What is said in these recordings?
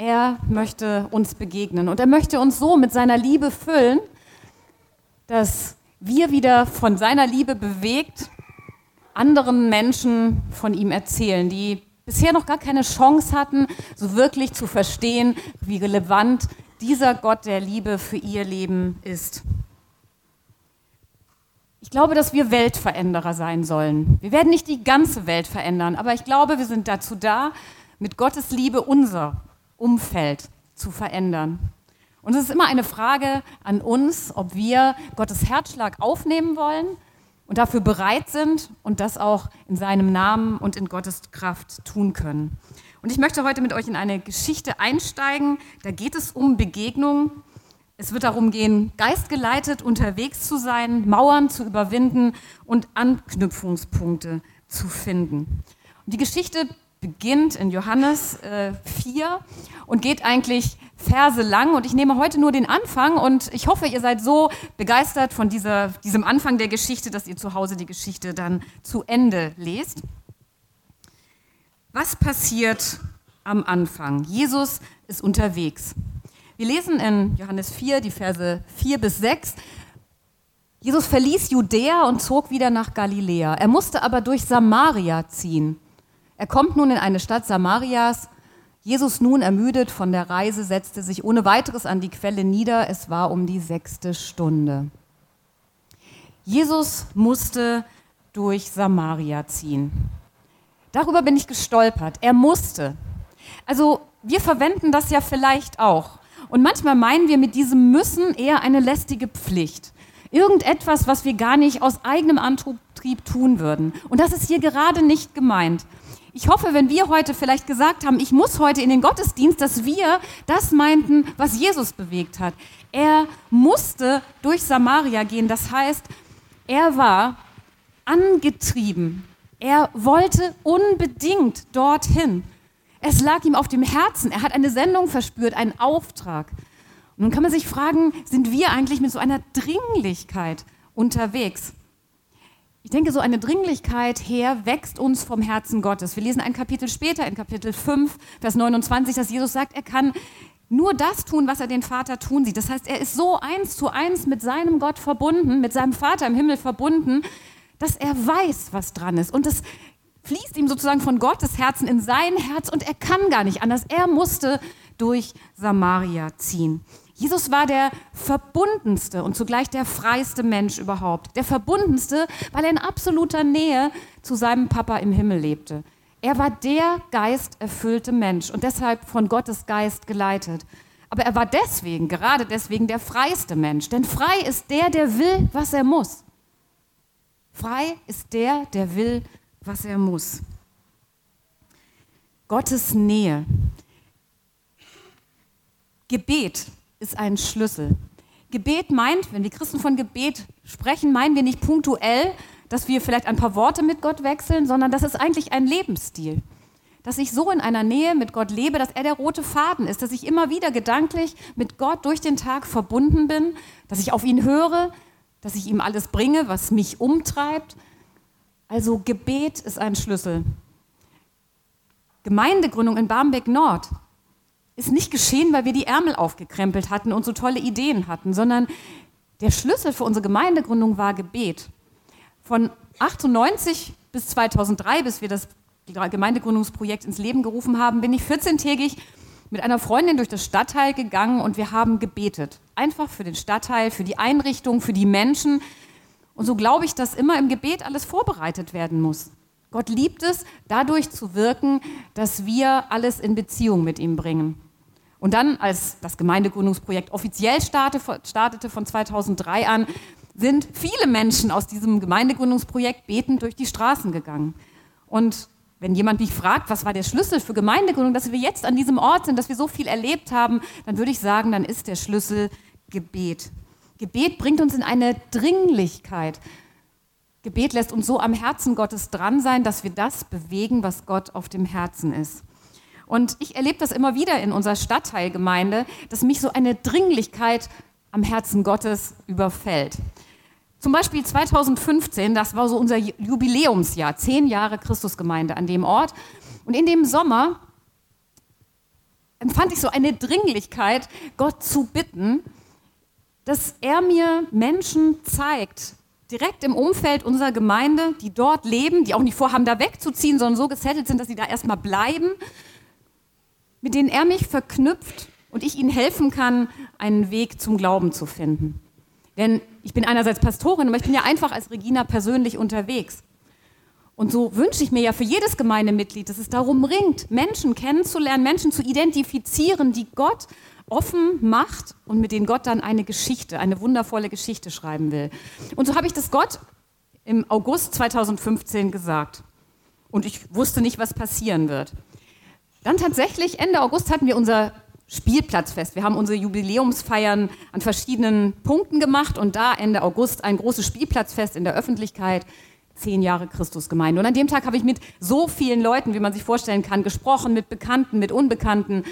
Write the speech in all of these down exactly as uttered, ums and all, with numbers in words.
er möchte uns begegnen und er möchte uns so mit seiner Liebe füllen, dass wir wieder von seiner Liebe bewegt anderen Menschen von ihm erzählen, die bisher noch gar keine Chance hatten, so wirklich zu verstehen, wie relevant dieser Gott der Liebe für ihr Leben ist. Ich glaube, dass wir Weltveränderer sein sollen. Wir werden nicht die ganze Welt verändern, aber ich glaube, wir sind dazu da, mit Gottes Liebe unser Umfeld zu verändern. Und es ist immer eine Frage an uns, ob wir Gottes Herzschlag aufnehmen wollen und dafür bereit sind und das auch in seinem Namen und in Gottes Kraft tun können. Und ich möchte heute mit euch in eine Geschichte einsteigen. Da geht es um Begegnung. Es wird darum gehen, geistgeleitet unterwegs zu sein, Mauern zu überwinden und Anknüpfungspunkte zu finden. Und die Geschichte beginnt in Johannes äh, vier und geht eigentlich Verse lang. Und ich nehme heute nur den Anfang und ich hoffe, ihr seid so begeistert von dieser, diesem Anfang der Geschichte, dass ihr zu Hause die Geschichte dann zu Ende lest. Was passiert am Anfang? Jesus ist unterwegs. Wir lesen in Johannes vier, die Verse vier bis sechs. Jesus verließ Judäa und zog wieder nach Galiläa. Er musste aber durch Samaria ziehen. Er kommt nun in eine Stadt Samarias. Jesus, nun ermüdet von der Reise, setzte sich ohne weiteres an die Quelle nieder. Es war um die sechste Stunde. Jesus musste durch Samaria ziehen. Darüber bin ich gestolpert. Er musste. Also wir verwenden das ja vielleicht auch. Und manchmal meinen wir mit diesem Müssen eher eine lästige Pflicht. Irgendetwas, was wir gar nicht aus eigenem Antrieb tun würden. Und das ist hier gerade nicht gemeint. Ich hoffe, wenn wir heute vielleicht gesagt haben, ich muss heute in den Gottesdienst, dass wir das meinten, was Jesus bewegt hat. Er musste durch Samaria gehen. Das heißt, er war angetrieben. Er wollte unbedingt dorthin. Es lag ihm auf dem Herzen. Er hat eine Sendung verspürt, einen Auftrag. Und nun kann man sich fragen, sind wir eigentlich mit so einer Dringlichkeit unterwegs? Ich denke, so eine Dringlichkeit her wächst uns vom Herzen Gottes. Wir lesen ein Kapitel später, in Kapitel fünf, Vers neunundzwanzig, dass Jesus sagt, er kann nur das tun, was er den Vater tun sieht. Das heißt, er ist so eins zu eins mit seinem Gott verbunden, mit seinem Vater im Himmel verbunden, dass er weiß, was dran ist. Und das fließt ihm sozusagen von Gottes Herzen in sein Herz und er kann gar nicht anders. Er musste durch Samaria ziehen. Jesus war der verbundenste und zugleich der freiste Mensch überhaupt. Der verbundenste, weil er in absoluter Nähe zu seinem Papa im Himmel lebte. Er war der geisterfüllte Mensch und deshalb von Gottes Geist geleitet. Aber er war deswegen, gerade deswegen, der freiste Mensch. Denn frei ist der, der will, was er muss. Frei ist der, der will, was er muss. Gottes Nähe. Gebet ist ein Schlüssel. Gebet meint, wenn wir Christen von Gebet sprechen, meinen wir nicht punktuell, dass wir vielleicht ein paar Worte mit Gott wechseln, sondern das ist eigentlich ein Lebensstil. Dass ich so in einer Nähe mit Gott lebe, dass er der rote Faden ist, dass ich immer wieder gedanklich mit Gott durch den Tag verbunden bin, dass ich auf ihn höre, dass ich ihm alles bringe, was mich umtreibt. Also Gebet ist ein Schlüssel. Gemeindegründung in Barmbek Nord ist nicht geschehen, weil wir die Ärmel aufgekrempelt hatten und so tolle Ideen hatten, sondern der Schlüssel für unsere Gemeindegründung war Gebet. Von achtundneunzig bis zweitausenddrei, bis wir das Gemeindegründungsprojekt ins Leben gerufen haben, bin ich vierzehntägig mit einer Freundin durch das Stadtteil gegangen und wir haben gebetet. Einfach für den Stadtteil, für die Einrichtung, für die Menschen. Und so glaube ich, dass immer im Gebet alles vorbereitet werden muss. Gott liebt es, dadurch zu wirken, dass wir alles in Beziehung mit ihm bringen. Und dann, als das Gemeindegründungsprojekt offiziell startete von zweitausenddrei an, sind viele Menschen aus diesem Gemeindegründungsprojekt betend durch die Straßen gegangen. Und wenn jemand mich fragt, was war der Schlüssel für Gemeindegründung, dass wir jetzt an diesem Ort sind, dass wir so viel erlebt haben, dann würde ich sagen, dann ist der Schlüssel Gebet. Gebet bringt uns in eine Dringlichkeit. Gebet lässt uns so am Herzen Gottes dran sein, dass wir das bewegen, was Gott auf dem Herzen ist. Und ich erlebe das immer wieder in unserer Stadtteilgemeinde, dass mich so eine Dringlichkeit am Herzen Gottes überfällt. Zum Beispiel zweitausendfünfzehn, das war so unser Jubiläumsjahr, zehn Jahre Christusgemeinde an dem Ort. Und in dem Sommer empfand ich so eine Dringlichkeit, Gott zu bitten, dass er mir Menschen zeigt, direkt im Umfeld unserer Gemeinde, die dort leben, die auch nicht vorhaben, da wegzuziehen, sondern so gesettelt sind, dass sie da erstmal bleiben, mit denen er mich verknüpft und ich ihnen helfen kann, einen Weg zum Glauben zu finden. Denn ich bin einerseits Pastorin, aber ich bin ja einfach als Regina persönlich unterwegs. Und so wünsche ich mir ja für jedes Gemeindemitglied, dass es darum ringt, Menschen kennenzulernen, Menschen zu identifizieren, die Gott offen macht und mit denen Gott dann eine Geschichte, eine wundervolle Geschichte schreiben will. Und so habe ich das Gott im August zweitausendfünfzehn gesagt. Und ich wusste nicht, was passieren wird. Dann tatsächlich, Ende August hatten wir unser Spielplatzfest. Wir haben unsere Jubiläumsfeiern an verschiedenen Punkten gemacht und da Ende August ein großes Spielplatzfest in der Öffentlichkeit, zehn Jahre Christusgemeinde. Und an dem Tag habe ich mit so vielen Leuten, wie man sich vorstellen kann, gesprochen, mit Bekannten, mit Unbekannten.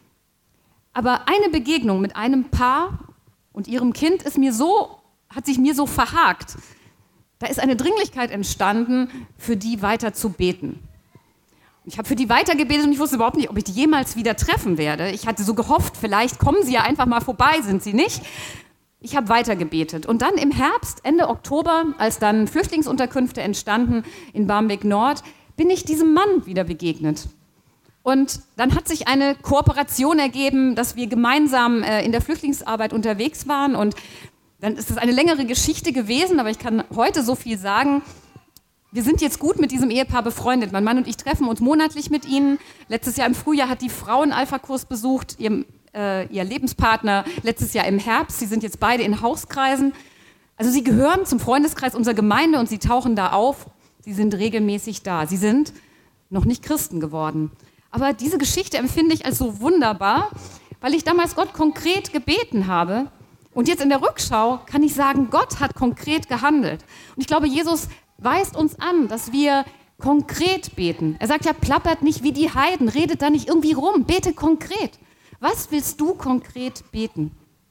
Aber eine Begegnung mit einem Paar und ihrem Kind ist mir so, hat sich mir so verhakt. Da ist eine Dringlichkeit entstanden, für die weiter zu beten. Ich habe für die weitergebetet und ich wusste überhaupt nicht, ob ich die jemals wieder treffen werde. Ich hatte so gehofft, vielleicht kommen sie ja einfach mal vorbei, sind sie nicht. Ich habe weitergebetet. Und dann im Herbst, Ende Oktober, als dann Flüchtlingsunterkünfte entstanden in Barmbek Nord, bin ich diesem Mann wieder begegnet. Und dann hat sich eine Kooperation ergeben, dass wir gemeinsam äh, in der Flüchtlingsarbeit unterwegs waren. Und dann ist es eine längere Geschichte gewesen, aber ich kann heute so viel sagen. Wir sind jetzt gut mit diesem Ehepaar befreundet. Mein Mann und ich treffen uns monatlich mit ihnen. Letztes Jahr im Frühjahr hat die Frau einen Alpha-Kurs besucht, ihr, äh, ihr Lebenspartner letztes Jahr im Herbst. Sie sind jetzt beide in Hauskreisen. Also sie gehören zum Freundeskreis unserer Gemeinde und sie tauchen da auf. Sie sind regelmäßig da. Sie sind noch nicht Christen geworden. Aber diese Geschichte empfinde ich als so wunderbar, weil ich damals Gott konkret gebeten habe. Und jetzt in der Rückschau kann ich sagen, Gott hat konkret gehandelt. Und ich glaube, Jesus weist uns an, dass wir konkret beten. Er sagt ja, plappert nicht wie die Heiden, redet da nicht irgendwie rum, bete konkret. Was willst du konkret beten?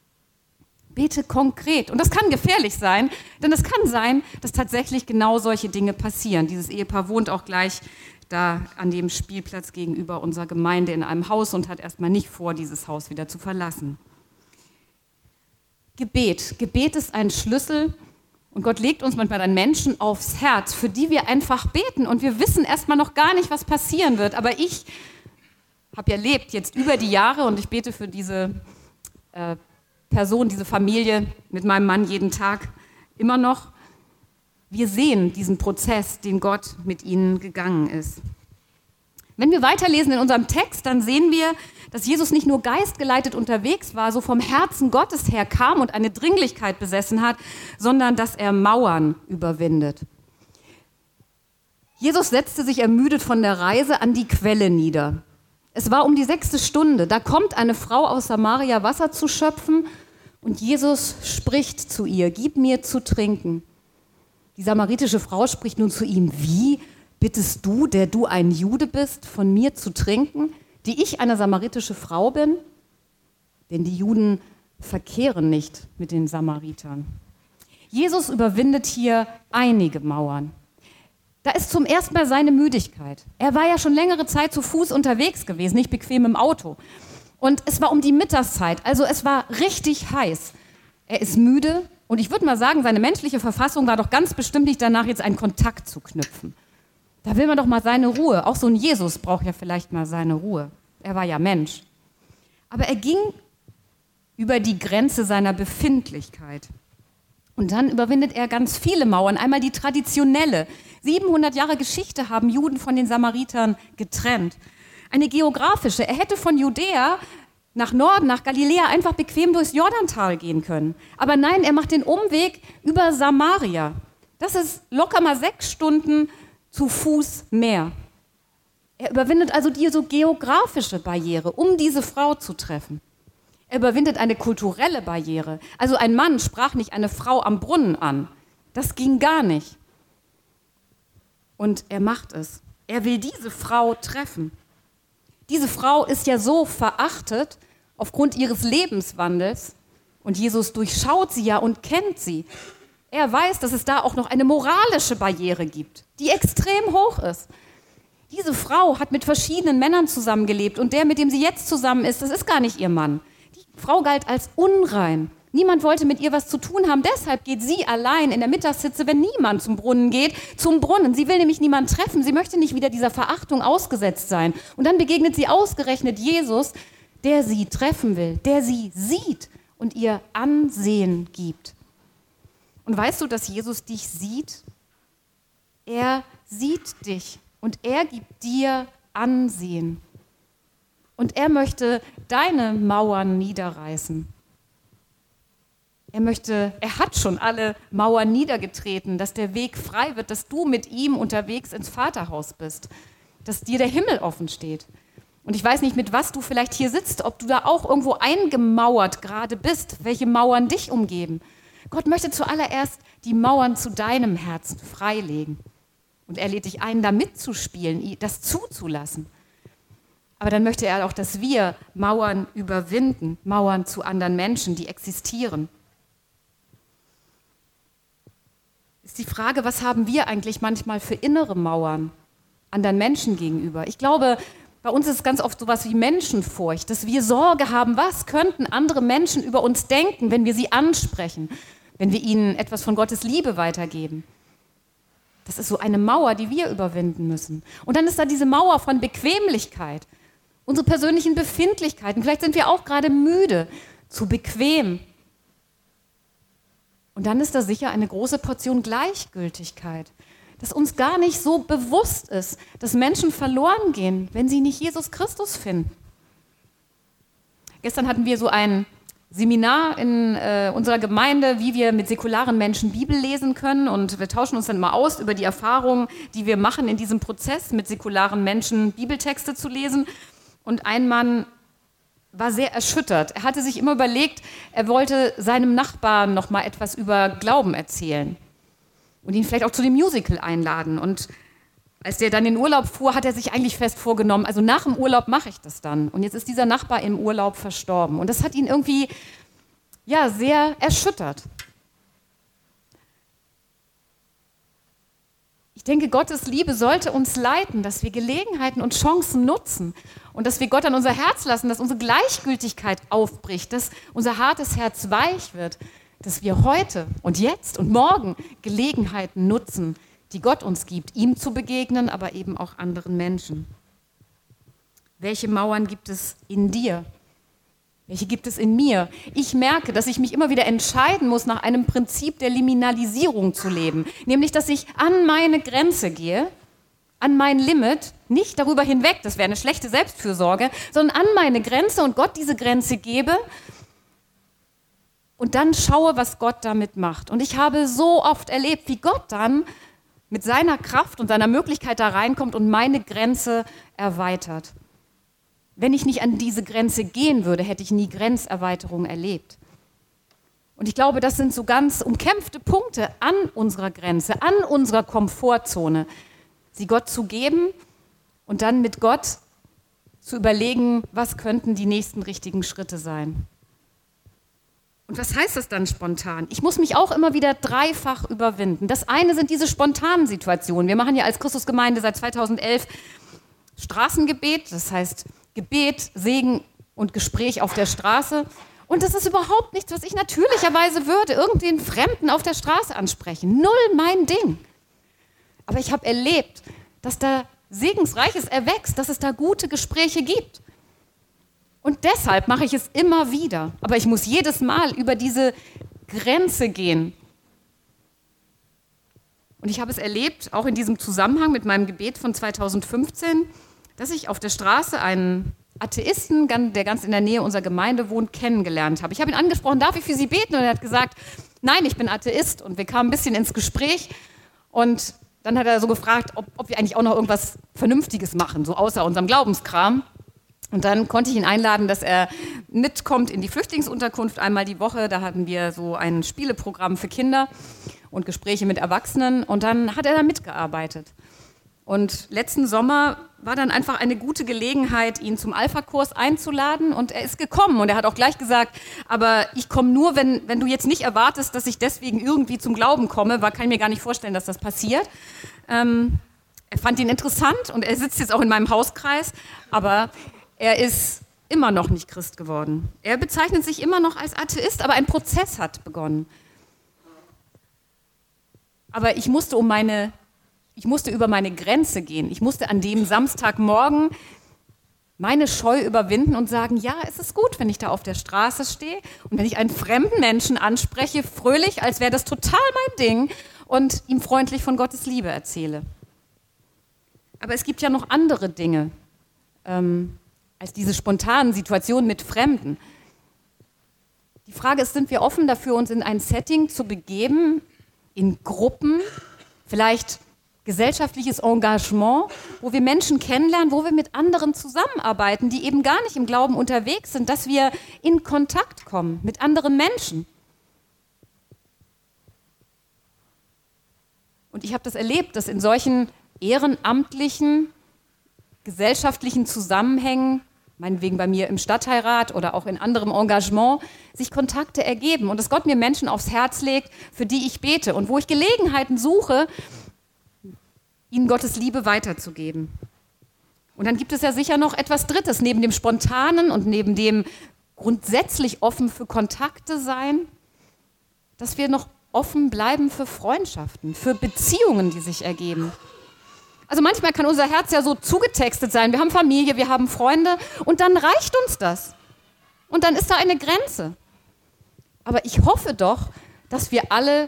Bete konkret. Und das kann gefährlich sein, denn es kann sein, dass tatsächlich genau solche Dinge passieren. Dieses Ehepaar wohnt auch gleich da an dem Spielplatz gegenüber unserer Gemeinde in einem Haus und hat erstmal nicht vor, dieses Haus wieder zu verlassen. Gebet. Gebet ist ein Schlüssel. Und Gott legt uns manchmal dann Menschen aufs Herz, für die wir einfach beten. Und wir wissen erstmal noch gar nicht, was passieren wird. Aber ich habe ja erlebt jetzt über die Jahre und ich bete für diese äh, Person, diese Familie mit meinem Mann jeden Tag immer noch. Wir sehen diesen Prozess, den Gott mit ihnen gegangen ist. Wenn wir weiterlesen in unserem Text, dann sehen wir, dass Jesus nicht nur geistgeleitet unterwegs war, so vom Herzen Gottes her kam und eine Dringlichkeit besessen hat, sondern dass er Mauern überwindet. Jesus setzte sich ermüdet von der Reise an die Quelle nieder. Es war um die sechste Stunde. Da kommt eine Frau aus Samaria, Wasser zu schöpfen, und Jesus spricht zu ihr, gib mir zu trinken. Die samaritische Frau spricht nun zu ihm, wie bittest du, der du ein Jude bist, von mir zu trinken, die ich eine samaritische Frau bin? Denn die Juden verkehren nicht mit den Samaritern. Jesus überwindet hier einige Mauern. Da ist zum ersten Mal seine Müdigkeit. Er war ja schon längere Zeit zu Fuß unterwegs gewesen, nicht bequem im Auto. Und es war um die Mittagszeit, also es war richtig heiß. Er ist müde und ich würde mal sagen, seine menschliche Verfassung war doch ganz bestimmt nicht danach, jetzt einen Kontakt zu knüpfen. Da will man doch mal seine Ruhe. Auch so ein Jesus braucht ja vielleicht mal seine Ruhe. Er war ja Mensch. Aber er ging über die Grenze seiner Befindlichkeit. Und dann überwindet er ganz viele Mauern. Einmal die traditionelle. siebenhundert Jahre Geschichte haben Juden von den Samaritern getrennt. Eine geografische. Er hätte von Judäa nach Norden, nach Galiläa einfach bequem durchs Jordantal gehen können. Aber nein, er macht den Umweg über Samaria. Das ist locker mal sechs Stunden zu Fuß mehr. Er überwindet also die so geografische Barriere, um diese Frau zu treffen. Er überwindet eine kulturelle Barriere. Also ein Mann sprach nicht eine Frau am Brunnen an. Das ging gar nicht. Und er macht es. Er will diese Frau treffen. Diese Frau ist ja so verachtet aufgrund ihres Lebenswandels und Jesus durchschaut sie ja und kennt sie. Er weiß, dass es da auch noch eine moralische Barriere gibt, die extrem hoch ist. Diese Frau hat mit verschiedenen Männern zusammengelebt und der, mit dem sie jetzt zusammen ist, das ist gar nicht ihr Mann. Die Frau galt als unrein. Niemand wollte mit ihr was zu tun haben, deshalb geht sie allein in der Mittagshitze, wenn niemand zum Brunnen geht, zum Brunnen. Sie will nämlich niemanden treffen, sie möchte nicht wieder dieser Verachtung ausgesetzt sein. Und dann begegnet sie ausgerechnet Jesus, der sie treffen will, der sie sieht und ihr Ansehen gibt. Und weißt du, dass Jesus dich sieht? Er sieht dich und er gibt dir Ansehen. Und er möchte deine Mauern niederreißen. Er möchte, er hat schon alle Mauern niedergetreten, dass der Weg frei wird, dass du mit ihm unterwegs ins Vaterhaus bist, dass dir der Himmel offen steht. Und ich weiß nicht, mit was du vielleicht hier sitzt, ob du da auch irgendwo eingemauert gerade bist, welche Mauern dich umgeben. Gott möchte zuallererst die Mauern zu deinem Herzen freilegen. Und er lädt dich ein, da mitzuspielen, das zuzulassen. Aber dann möchte er auch, dass wir Mauern überwinden, Mauern zu anderen Menschen, die existieren. Ist die Frage, was haben wir eigentlich manchmal für innere Mauern anderen Menschen gegenüber? Ich glaube, bei uns ist es ganz oft sowas wie Menschenfurcht, dass wir Sorge haben, was könnten andere Menschen über uns denken, wenn wir sie ansprechen, wenn wir ihnen etwas von Gottes Liebe weitergeben. Das ist so eine Mauer, die wir überwinden müssen. Und dann ist da diese Mauer von Bequemlichkeit, unsere persönlichen Befindlichkeiten. Vielleicht sind wir auch gerade müde, zu bequem. Und dann ist da sicher eine große Portion Gleichgültigkeit, dass uns gar nicht so bewusst ist, dass Menschen verloren gehen, wenn sie nicht Jesus Christus finden. Gestern hatten wir so ein Seminar in äh, unserer Gemeinde, wie wir mit säkularen Menschen Bibel lesen können, und wir tauschen uns dann mal aus über die Erfahrungen, die wir machen in diesem Prozess, mit säkularen Menschen Bibeltexte zu lesen. Und ein Mann war sehr erschüttert. Er hatte sich immer überlegt, er wollte seinem Nachbarn noch mal etwas über Glauben erzählen und ihn vielleicht auch zu dem Musical einladen. Und als der dann in Urlaub fuhr, hat er sich eigentlich fest vorgenommen, also nach dem Urlaub mache ich das dann. Und jetzt ist dieser Nachbar im Urlaub verstorben. Und das hat ihn irgendwie ja, sehr erschüttert. Ich denke, Gottes Liebe sollte uns leiten, dass wir Gelegenheiten und Chancen nutzen und dass wir Gott an unser Herz lassen, dass unsere Gleichgültigkeit aufbricht, dass unser hartes Herz weich wird, dass wir heute und jetzt und morgen Gelegenheiten nutzen, die Gott uns gibt, ihm zu begegnen, aber eben auch anderen Menschen. Welche Mauern gibt es in dir? Welche gibt es in mir? Ich merke, dass ich mich immer wieder entscheiden muss, nach einem Prinzip der Liminalisierung zu leben. Nämlich, dass ich an meine Grenze gehe, an mein Limit, nicht darüber hinweg, das wäre eine schlechte Selbstfürsorge, sondern an meine Grenze und Gott diese Grenze gebe und dann schaue, was Gott damit macht. Und ich habe so oft erlebt, wie Gott dann mit seiner Kraft und seiner Möglichkeit da reinkommt und meine Grenze erweitert. Wenn ich nicht an diese Grenze gehen würde, hätte ich nie Grenzerweiterung erlebt. Und ich glaube, das sind so ganz umkämpfte Punkte an unserer Grenze, an unserer Komfortzone, sie Gott zu geben und dann mit Gott zu überlegen, was könnten die nächsten richtigen Schritte sein. Und was heißt das dann spontan? Ich muss mich auch immer wieder dreifach überwinden. Das eine sind diese spontanen Situationen. Wir machen ja als Christusgemeinde seit zweitausendelf Straßengebet, das heißt Gebet, Segen und Gespräch auf der Straße. Und das ist überhaupt nichts, was ich natürlicherweise würde, irgendwen Fremden auf der Straße ansprechen. Null mein Ding. Aber ich habe erlebt, dass da Segensreiches erwächst, dass es da gute Gespräche gibt. Und deshalb mache ich es immer wieder. Aber ich muss jedes Mal über diese Grenze gehen. Und ich habe es erlebt, auch in diesem Zusammenhang mit meinem Gebet von zweitausendfünfzehn, dass ich auf der Straße einen Atheisten, der ganz in der Nähe unserer Gemeinde wohnt, kennengelernt habe. Ich habe ihn angesprochen, darf ich für Sie beten? Und er hat gesagt, nein, ich bin Atheist. Und wir kamen ein bisschen ins Gespräch. Und dann hat er so gefragt, ob, ob wir eigentlich auch noch irgendwas Vernünftiges machen, so außer unserem Glaubenskram. Und dann konnte ich ihn einladen, dass er mitkommt in die Flüchtlingsunterkunft einmal die Woche. Da hatten wir so ein Spieleprogramm für Kinder und Gespräche mit Erwachsenen. Und dann hat er da mitgearbeitet. Und letzten Sommer war dann einfach eine gute Gelegenheit, ihn zum Alpha-Kurs einzuladen. Und er ist gekommen und er hat auch gleich gesagt, aber ich komme nur, wenn, wenn du jetzt nicht erwartest, dass ich deswegen irgendwie zum Glauben komme, weil kann ich mir gar nicht vorstellen, dass das passiert. Ähm, er fand ihn interessant und er sitzt jetzt auch in meinem Hauskreis, aber er ist immer noch nicht Christ geworden. Er bezeichnet sich immer noch als Atheist, aber ein Prozess hat begonnen. Aber ich musste, um meine, ich musste über meine Grenze gehen. Ich musste an dem Samstagmorgen meine Scheu überwinden und sagen, ja, es ist gut, wenn ich da auf der Straße stehe und wenn ich einen fremden Menschen anspreche, fröhlich, als wäre das total mein Ding und ihm freundlich von Gottes Liebe erzähle. Aber es gibt ja noch andere Dinge ähm, als diese spontanen Situationen mit Fremden. Die Frage ist, sind wir offen dafür, uns in ein Setting zu begeben, in Gruppen, vielleicht gesellschaftliches Engagement, wo wir Menschen kennenlernen, wo wir mit anderen zusammenarbeiten, die eben gar nicht im Glauben unterwegs sind, dass wir in Kontakt kommen mit anderen Menschen. Und ich habe das erlebt, dass in solchen ehrenamtlichen, gesellschaftlichen Zusammenhängen, meinetwegen bei mir im Stadtteilrat oder auch in anderem Engagement, sich Kontakte ergeben und dass Gott mir Menschen aufs Herz legt, für die ich bete und wo ich Gelegenheiten suche, ihnen Gottes Liebe weiterzugeben. Und dann gibt es ja sicher noch etwas Drittes, neben dem Spontanen und neben dem grundsätzlich offen für Kontakte sein, dass wir noch offen bleiben für Freundschaften, für Beziehungen, die sich ergeben. Also manchmal kann unser Herz ja so zugetextet sein, wir haben Familie, wir haben Freunde und dann reicht uns das. Und dann ist da eine Grenze. Aber ich hoffe doch, dass wir alle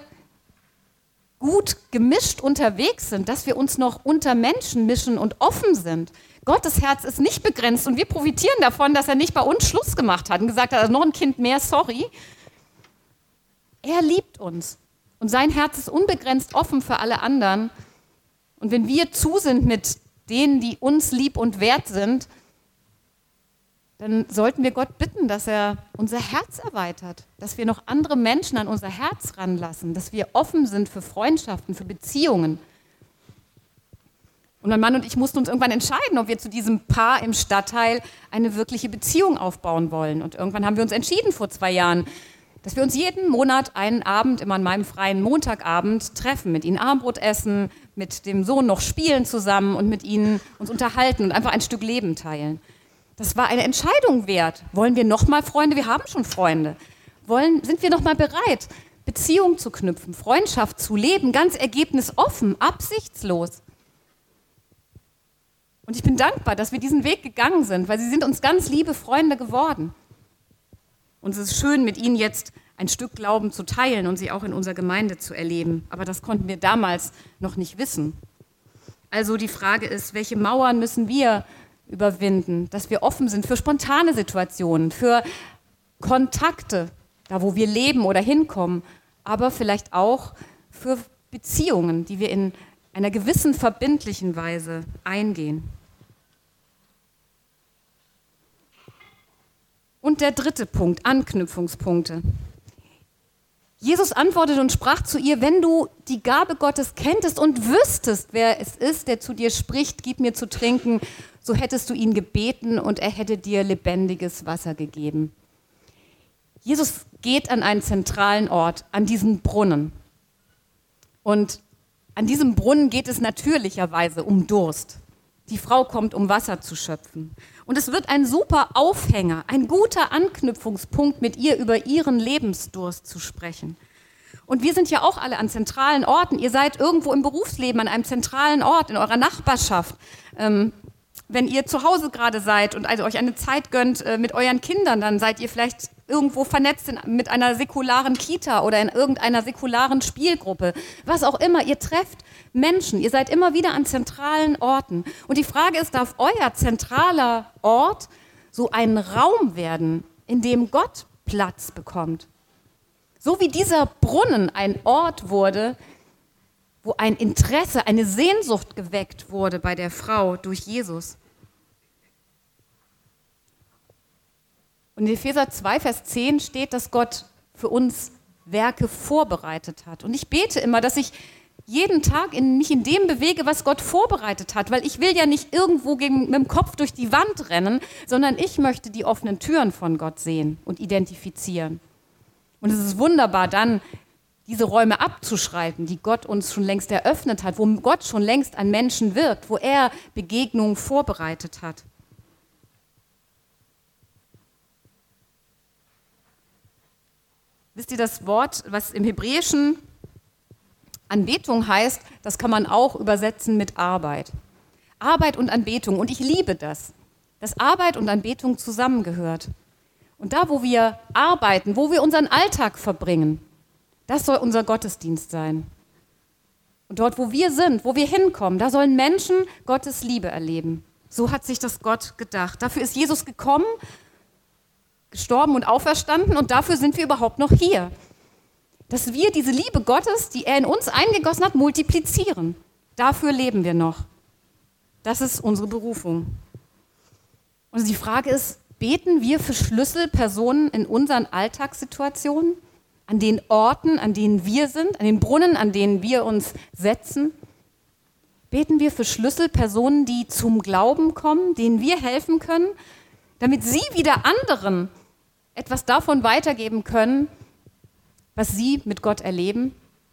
gut gemischt unterwegs sind, dass wir uns noch unter Menschen mischen und offen sind. Gottes Herz ist nicht begrenzt und wir profitieren davon, dass er nicht bei uns Schluss gemacht hat und gesagt hat, also noch ein Kind mehr, sorry. Er liebt uns und sein Herz ist unbegrenzt offen für alle anderen. Und wenn wir zu sind mit denen, die uns lieb und wert sind, dann sollten wir Gott bitten, dass er unser Herz erweitert, dass wir noch andere Menschen an unser Herz ranlassen, dass wir offen sind für Freundschaften, für Beziehungen. Und mein Mann und ich mussten uns irgendwann entscheiden, ob wir zu diesem Paar im Stadtteil eine wirkliche Beziehung aufbauen wollen. Und irgendwann haben wir uns entschieden vor zwei Jahren, dass wir uns jeden Monat einen Abend, immer an meinem freien Montagabend, treffen, mit ihnen Abendbrot essen, mit dem Sohn noch spielen zusammen und mit ihnen uns unterhalten und einfach ein Stück Leben teilen. Das war eine Entscheidung wert. Wollen wir nochmal Freunde? Wir haben schon Freunde. Wollen, sind wir nochmal bereit, Beziehung zu knüpfen, Freundschaft zu leben, ganz ergebnisoffen, absichtslos? Und ich bin dankbar, dass wir diesen Weg gegangen sind, weil sie sind uns ganz liebe Freunde geworden. Und es ist schön, mit ihnen jetzt ein Stück Glauben zu teilen und sie auch in unserer Gemeinde zu erleben. Aber das konnten wir damals noch nicht wissen. Also die Frage ist, welche Mauern müssen wir überwinden, dass wir offen sind für spontane Situationen, für Kontakte, da wo wir leben oder hinkommen, aber vielleicht auch für Beziehungen, die wir in einer gewissen verbindlichen Weise eingehen. Und der dritte Punkt, Anknüpfungspunkte. Jesus antwortete und sprach zu ihr, wenn du die Gabe Gottes kenntest und wüsstest, wer es ist, der zu dir spricht, gib mir zu trinken, so hättest du ihn gebeten und er hätte dir lebendiges Wasser gegeben. Jesus geht an einen zentralen Ort, an diesen Brunnen. Und an diesem Brunnen geht es natürlicherweise um Durst. Die Frau kommt, um Wasser zu schöpfen. Und es wird ein super Aufhänger, ein guter Anknüpfungspunkt, mit ihr über ihren Lebensdurst zu sprechen. Und wir sind ja auch alle an zentralen Orten. Ihr seid irgendwo im Berufsleben an einem zentralen Ort, in eurer Nachbarschaft. Ähm, wenn ihr zu Hause gerade seid und also euch eine Zeit gönnt äh, mit euren Kindern, dann seid ihr vielleicht irgendwo vernetzt in, mit einer säkularen Kita oder in irgendeiner säkularen Spielgruppe. Was auch immer, ihr trefft Menschen, ihr seid immer wieder an zentralen Orten. Und die Frage ist, darf euer zentraler Ort so ein Raum werden, in dem Gott Platz bekommt? So wie dieser Brunnen ein Ort wurde, wo ein Interesse, eine Sehnsucht geweckt wurde bei der Frau durch Jesus. Und in Epheser zwei, Vers zehn steht, dass Gott für uns Werke vorbereitet hat. Und ich bete immer, dass ich jeden Tag in mich in dem bewege, was Gott vorbereitet hat, weil ich will ja nicht irgendwo gegen, mit dem Kopf durch die Wand rennen, sondern ich möchte die offenen Türen von Gott sehen und identifizieren. Und es ist wunderbar, dann diese Räume abzuschreiten, die Gott uns schon längst eröffnet hat, wo Gott schon längst an Menschen wirkt, wo er Begegnungen vorbereitet hat. Wisst ihr, das Wort, was im Hebräischen Anbetung heißt, das kann man auch übersetzen mit Arbeit. Arbeit und Anbetung. Und ich liebe das, dass Arbeit und Anbetung zusammengehört. Und da, wo wir arbeiten, wo wir unseren Alltag verbringen, das soll unser Gottesdienst sein. Und dort, wo wir sind, wo wir hinkommen, da sollen Menschen Gottes Liebe erleben. So hat sich das Gott gedacht. Dafür ist Jesus gekommen, gestorben und auferstanden und dafür sind wir überhaupt noch hier. Dass wir diese Liebe Gottes, die er in uns eingegossen hat, multiplizieren. Dafür leben wir noch. Das ist unsere Berufung. Und die Frage ist, beten wir für Schlüsselpersonen in unseren Alltagssituationen, an den Orten, an denen wir sind, an den Brunnen, an denen wir uns setzen? Beten wir für Schlüsselpersonen, die zum Glauben kommen, denen wir helfen können, damit sie wieder anderen etwas davon weitergeben können, was sie mit Gott erleben?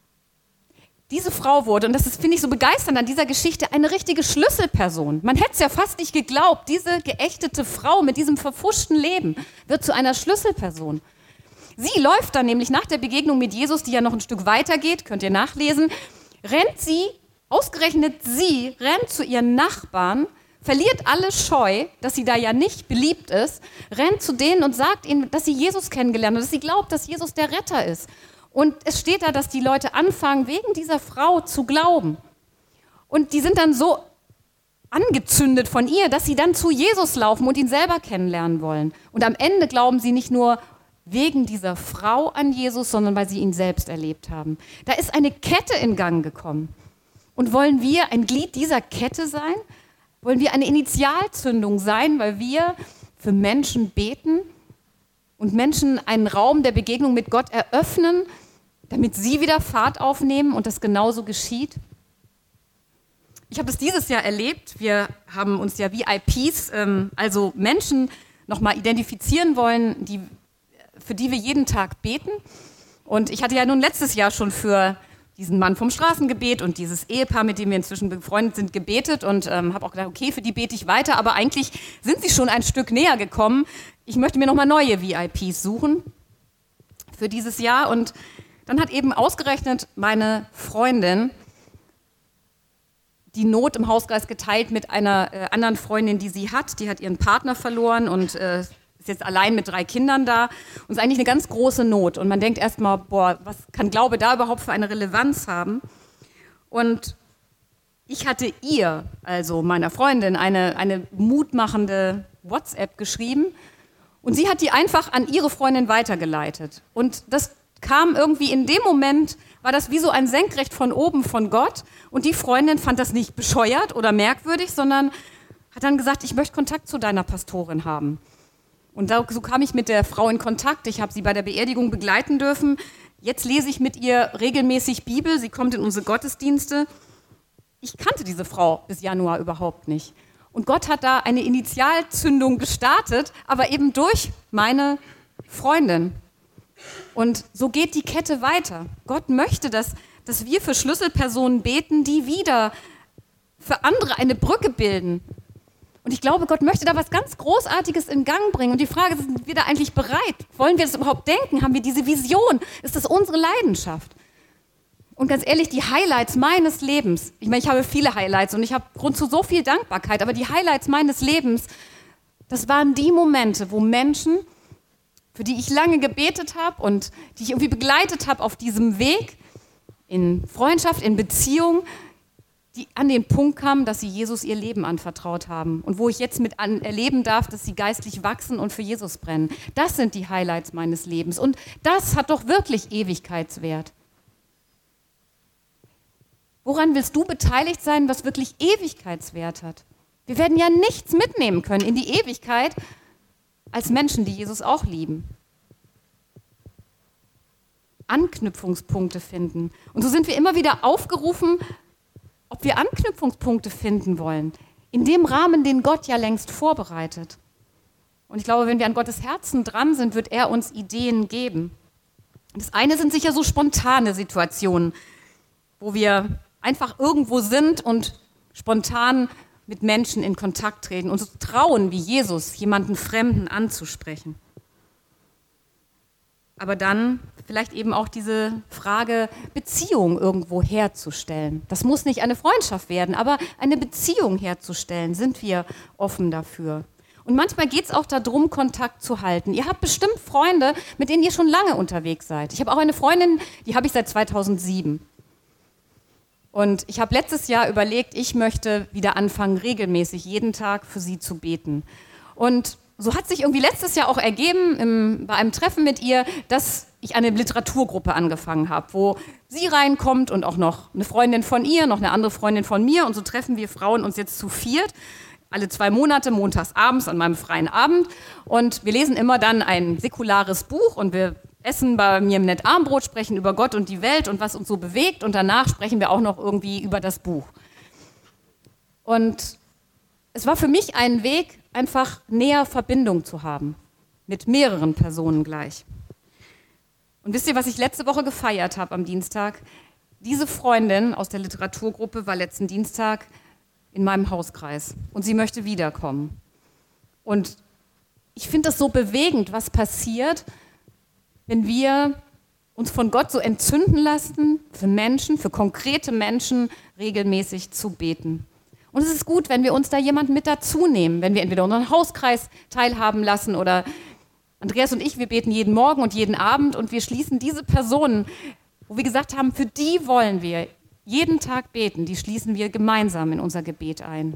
Diese Frau wurde, und das ist, finde ich, so begeisternd an dieser Geschichte, eine richtige Schlüsselperson. Man hätte es ja fast nicht geglaubt, diese geächtete Frau mit diesem verpfuschten Leben wird zu einer Schlüsselperson. Sie läuft dann nämlich nach der Begegnung mit Jesus, die ja noch ein Stück weiter geht, könnt ihr nachlesen, rennt sie, ausgerechnet sie, rennt zu ihren Nachbarn, verliert alle Scheu, dass sie da ja nicht beliebt ist, rennt zu denen und sagt ihnen, dass sie Jesus kennengelernt hat, dass sie glaubt, dass Jesus der Retter ist. Und es steht da, dass die Leute anfangen, wegen dieser Frau zu glauben. Und die sind dann so angezündet von ihr, dass sie dann zu Jesus laufen und ihn selber kennenlernen wollen. Und am Ende glauben sie nicht nur wegen dieser Frau an Jesus, sondern weil sie ihn selbst erlebt haben. Da ist eine Kette in Gang gekommen. Und wollen wir ein Glied dieser Kette sein? Wollen wir eine Initialzündung sein, weil wir für Menschen beten und Menschen einen Raum der Begegnung mit Gott eröffnen, damit sie wieder Fahrt aufnehmen und das genauso geschieht? Ich habe das dieses Jahr erlebt. Wir haben uns ja V I Ps, ähm, also Menschen, nochmal identifizieren wollen, die, für die wir jeden Tag beten. Und ich hatte ja nun letztes Jahr schon für diesen Mann vom Straßengebet und dieses Ehepaar, mit dem wir inzwischen befreundet sind, gebetet und ähm, habe auch gedacht, okay, für die bete ich weiter, aber eigentlich sind sie schon ein Stück näher gekommen. Ich möchte mir nochmal neue V I Ps suchen für dieses Jahr und dann hat eben ausgerechnet meine Freundin die Not im Hauskreis geteilt mit einer äh, anderen Freundin, die sie hat. Die hat ihren Partner verloren und äh, ist jetzt allein mit drei Kindern da. Und es ist eigentlich eine ganz große Not. Und man denkt erstmal, boah, was kann Glaube da überhaupt für eine Relevanz haben? Und ich hatte ihr, also meiner Freundin, eine, eine mutmachende WhatsApp geschrieben. Und sie hat die einfach an ihre Freundin weitergeleitet. Und das kam irgendwie in dem Moment, war das wie so ein Senkrecht von oben von Gott. Und die Freundin fand das nicht bescheuert oder merkwürdig, sondern hat dann gesagt, ich möchte Kontakt zu deiner Pastorin haben. Und da, so kam ich mit der Frau in Kontakt. Ich habe sie bei der Beerdigung begleiten dürfen. Jetzt lese ich mit ihr regelmäßig Bibel. Sie kommt in unsere Gottesdienste. Ich kannte diese Frau bis Januar überhaupt nicht. Und Gott hat da eine Initialzündung gestartet, aber eben durch meine Freundin. Und so geht die Kette weiter. Gott möchte, dass, dass wir für Schlüsselpersonen beten, die wieder für andere eine Brücke bilden. Und ich glaube, Gott möchte da was ganz Großartiges in Gang bringen. Und die Frage ist, sind wir da eigentlich bereit? Wollen wir das überhaupt denken? Haben wir diese Vision? Ist das unsere Leidenschaft? Und ganz ehrlich, die Highlights meines Lebens, ich meine, ich habe viele Highlights und ich habe Grund zu so viel Dankbarkeit, aber die Highlights meines Lebens, das waren die Momente, wo Menschen, für die ich lange gebetet habe und die ich irgendwie begleitet habe auf diesem Weg, in Freundschaft, in Beziehung, die an den Punkt kamen, dass sie Jesus ihr Leben anvertraut haben und wo ich jetzt mit an erleben darf, dass sie geistlich wachsen und für Jesus brennen. Das sind die Highlights meines Lebens und das hat doch wirklich Ewigkeitswert. Woran willst du beteiligt sein, was wirklich Ewigkeitswert hat? Wir werden ja nichts mitnehmen können in die Ewigkeit als Menschen, die Jesus auch lieben. Anknüpfungspunkte finden. Und so sind wir immer wieder aufgerufen, ob wir Anknüpfungspunkte finden wollen, in dem Rahmen, den Gott ja längst vorbereitet. Und ich glaube, wenn wir an Gottes Herzen dran sind, wird er uns Ideen geben. Das eine sind sicher so spontane Situationen, wo wir einfach irgendwo sind und spontan mit Menschen in Kontakt treten und uns trauen, wie Jesus, jemanden Fremden anzusprechen. Aber dann vielleicht eben auch diese Frage, Beziehung irgendwo herzustellen. Das muss nicht eine Freundschaft werden, aber eine Beziehung herzustellen, sind wir offen dafür. Und manchmal geht es auch darum, Kontakt zu halten. Ihr habt bestimmt Freunde, mit denen ihr schon lange unterwegs seid. Ich habe auch eine Freundin, die habe ich seit zweitausendsieben. Und ich habe letztes Jahr überlegt, ich möchte wieder anfangen, regelmäßig jeden Tag für sie zu beten. Und so hat sich irgendwie letztes Jahr auch ergeben, im, bei einem Treffen mit ihr, dass ich eine Literaturgruppe angefangen habe, wo sie reinkommt und auch noch eine Freundin von ihr, noch eine andere Freundin von mir. Und so treffen wir Frauen uns jetzt zu viert, alle zwei Monate, montags abends an meinem freien Abend. Und wir lesen immer dann ein säkulares Buch und wir essen bei mir im Nett Armbrot, sprechen über Gott und die Welt und was uns so bewegt. Und danach sprechen wir auch noch irgendwie über das Buch. Und es war für mich ein Weg, einfach näher Verbindung zu haben, mit mehreren Personen gleich. Und wisst ihr, was ich letzte Woche gefeiert habe am Dienstag? Diese Freundin aus der Literaturgruppe war letzten Dienstag in meinem Hauskreis und sie möchte wiederkommen. Und ich finde das so bewegend, was passiert, wenn wir uns von Gott so entzünden lassen, für Menschen, für konkrete Menschen regelmäßig zu beten. Und es ist gut, wenn wir uns da jemanden mit dazu nehmen, wenn wir entweder unseren Hauskreis teilhaben lassen oder Andreas und ich, wir beten jeden Morgen und jeden Abend und wir schließen diese Personen, wo wir gesagt haben, für die wollen wir jeden Tag beten, die schließen wir gemeinsam in unser Gebet ein.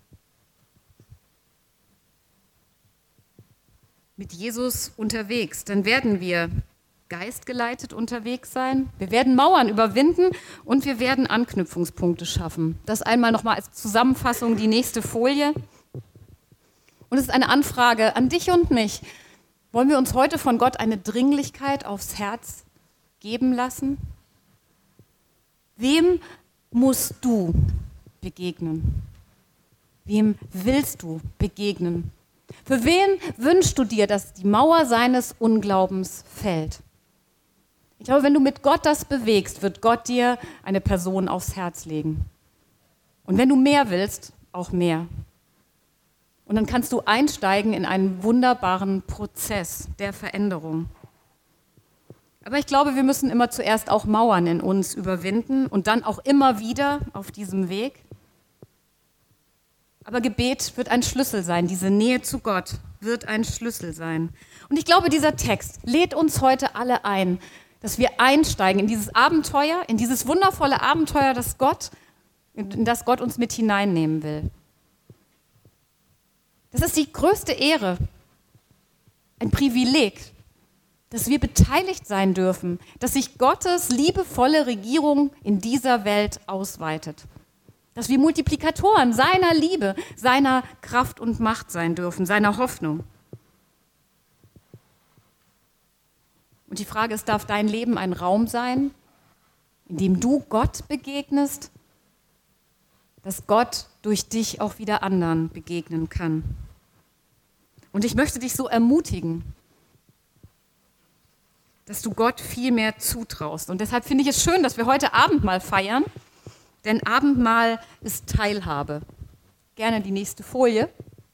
Mit Jesus unterwegs, dann werden wir geistgeleitet unterwegs sein. Wir werden Mauern überwinden und wir werden Anknüpfungspunkte schaffen. Das einmal nochmal als Zusammenfassung, die nächste Folie. Und es ist eine Anfrage an dich und mich. Wollen wir uns heute von Gott eine Dringlichkeit aufs Herz geben lassen? Wem musst du begegnen? Wem willst du begegnen? Für wen wünschst du dir, dass die Mauer seines Unglaubens fällt? Ich glaube, wenn du mit Gott das bewegst, wird Gott dir eine Person aufs Herz legen. Und wenn du mehr willst, auch mehr. Und dann kannst du einsteigen in einen wunderbaren Prozess der Veränderung. Aber ich glaube, wir müssen immer zuerst auch Mauern in uns überwinden und dann auch immer wieder auf diesem Weg. Aber Gebet wird ein Schlüssel sein, diese Nähe zu Gott wird ein Schlüssel sein. Und ich glaube, dieser Text lädt uns heute alle ein, dass wir einsteigen in dieses Abenteuer, in dieses wundervolle Abenteuer, das Gott, in das Gott uns mit hineinnehmen will. Das ist die größte Ehre, ein Privileg, dass wir beteiligt sein dürfen, dass sich Gottes liebevolle Regierung in dieser Welt ausweitet. Dass wir Multiplikatoren seiner Liebe, seiner Kraft und Macht sein dürfen, seiner Hoffnung. Und die Frage ist, darf dein Leben ein Raum sein, in dem du Gott begegnest, dass Gott durch dich auch wieder anderen begegnen kann? Und ich möchte dich so ermutigen, dass du Gott viel mehr zutraust. Und deshalb finde ich es schön, dass wir heute Abendmahl feiern, denn Abendmahl ist Teilhabe. Gerne die nächste Folie.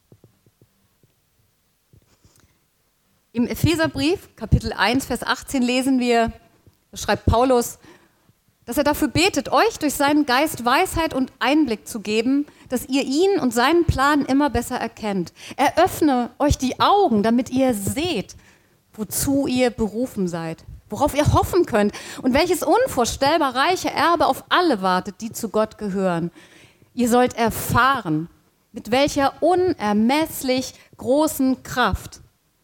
Im Epheserbrief, Kapitel eins, Vers achtzehn lesen wir, da schreibt Paulus, dass er dafür betet, euch durch seinen Geist Weisheit und Einblick zu geben, dass ihr ihn und seinen Plan immer besser erkennt. Er öffne euch die Augen, damit ihr seht, wozu ihr berufen seid, worauf ihr hoffen könnt und welches unvorstellbar reiche Erbe auf alle wartet, die zu Gott gehören. Ihr sollt erfahren, mit welcher unermesslich großen Kraft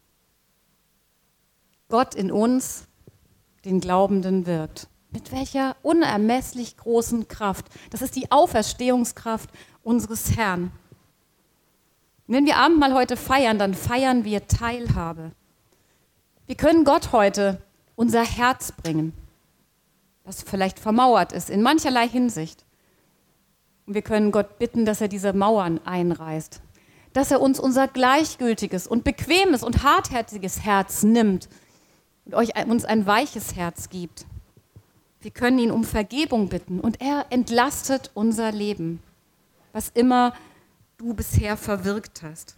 Gott in uns, den Glaubenden, wirkt. Mit welcher unermesslich großen Kraft. Das ist die Auferstehungskraft unseres Herrn. Und wenn wir Abendmahl heute feiern, dann feiern wir Teilhabe. Wir können Gott heute unser Herz bringen, das vielleicht vermauert ist in mancherlei Hinsicht. Und wir können Gott bitten, dass er diese Mauern einreißt, dass er uns unser gleichgültiges und bequemes und hartherziges Herz nimmt und euch, uns ein weiches Herz gibt. Wir können ihn um Vergebung bitten und er entlastet unser Leben, was immer du bisher verwirkt hast.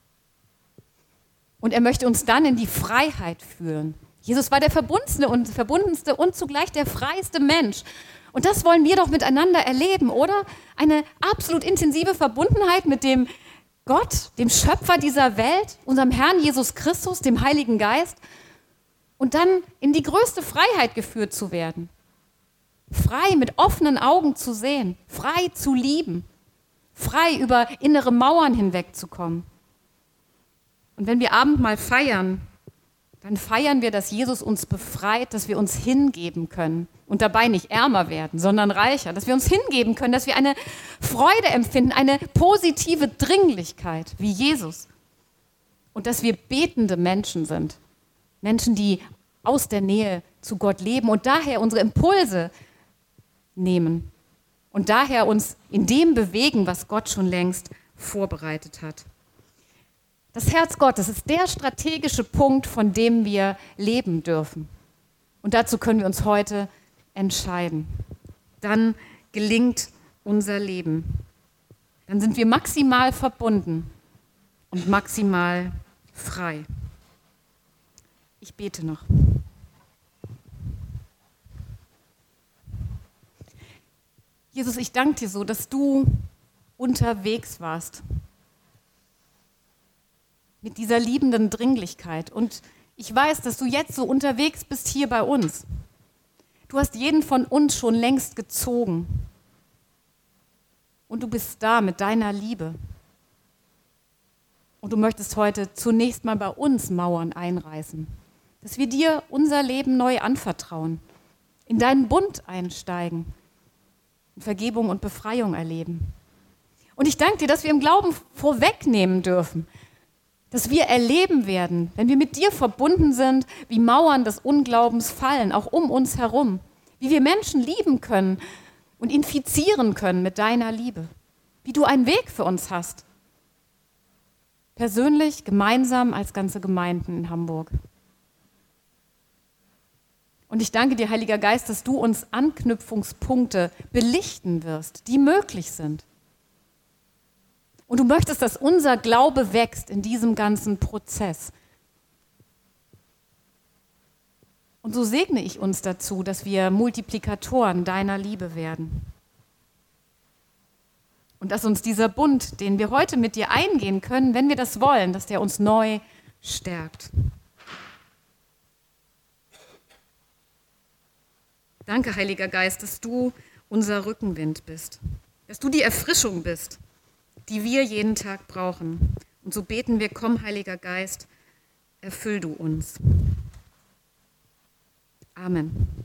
Und er möchte uns dann in die Freiheit führen. Jesus war der verbundenste und, verbundenste und zugleich der freiste Mensch. Und das wollen wir doch miteinander erleben, oder? Eine absolut intensive Verbundenheit mit dem Gott, dem Schöpfer dieser Welt, unserem Herrn Jesus Christus, dem Heiligen Geist. Und dann in die größte Freiheit geführt zu werden. Frei mit offenen Augen zu sehen, frei zu lieben, frei über innere Mauern hinwegzukommen. Und wenn wir Abendmahl feiern, dann feiern wir, dass Jesus uns befreit, dass wir uns hingeben können und dabei nicht ärmer werden, sondern reicher, dass wir uns hingeben können, dass wir eine Freude empfinden, eine positive Dringlichkeit wie Jesus und dass wir betende Menschen sind, Menschen, die aus der Nähe zu Gott leben und daher unsere Impulse nehmen und daher uns in dem bewegen, was Gott schon längst vorbereitet hat. Das Herz Gottes ist der strategische Punkt, von dem wir leben dürfen. Und dazu können wir uns heute entscheiden. Dann gelingt unser Leben. Dann sind wir maximal verbunden und maximal frei. Ich bete noch. Jesus, ich danke dir so, dass du unterwegs warst. Mit dieser liebenden Dringlichkeit. Und ich weiß, dass du jetzt so unterwegs bist hier bei uns. Du hast jeden von uns schon längst gezogen. Und du bist da mit deiner Liebe. Und du möchtest heute zunächst mal bei uns Mauern einreißen. Dass wir dir unser Leben neu anvertrauen. In deinen Bund einsteigen. Und Vergebung und Befreiung erleben. Und ich danke dir, dass wir im Glauben vorwegnehmen dürfen, dass wir erleben werden, wenn wir mit dir verbunden sind, wie Mauern des Unglaubens fallen, auch um uns herum. Wie wir Menschen lieben können und infizieren können mit deiner Liebe. Wie du einen Weg für uns hast. Persönlich, gemeinsam als ganze Gemeinden in Hamburg. Und ich danke dir, Heiliger Geist, dass du uns Anknüpfungspunkte belichten wirst, die möglich sind. Und du möchtest, dass unser Glaube wächst in diesem ganzen Prozess. Und so segne ich uns dazu, dass wir Multiplikatoren deiner Liebe werden. Und dass uns dieser Bund, den wir heute mit dir eingehen können, wenn wir das wollen, dass der uns neu stärkt. Danke, Heiliger Geist, dass du unser Rückenwind bist, dass du die Erfrischung bist, die wir jeden Tag brauchen. Und so beten wir, komm, Heiliger Geist, erfüll du uns. Amen.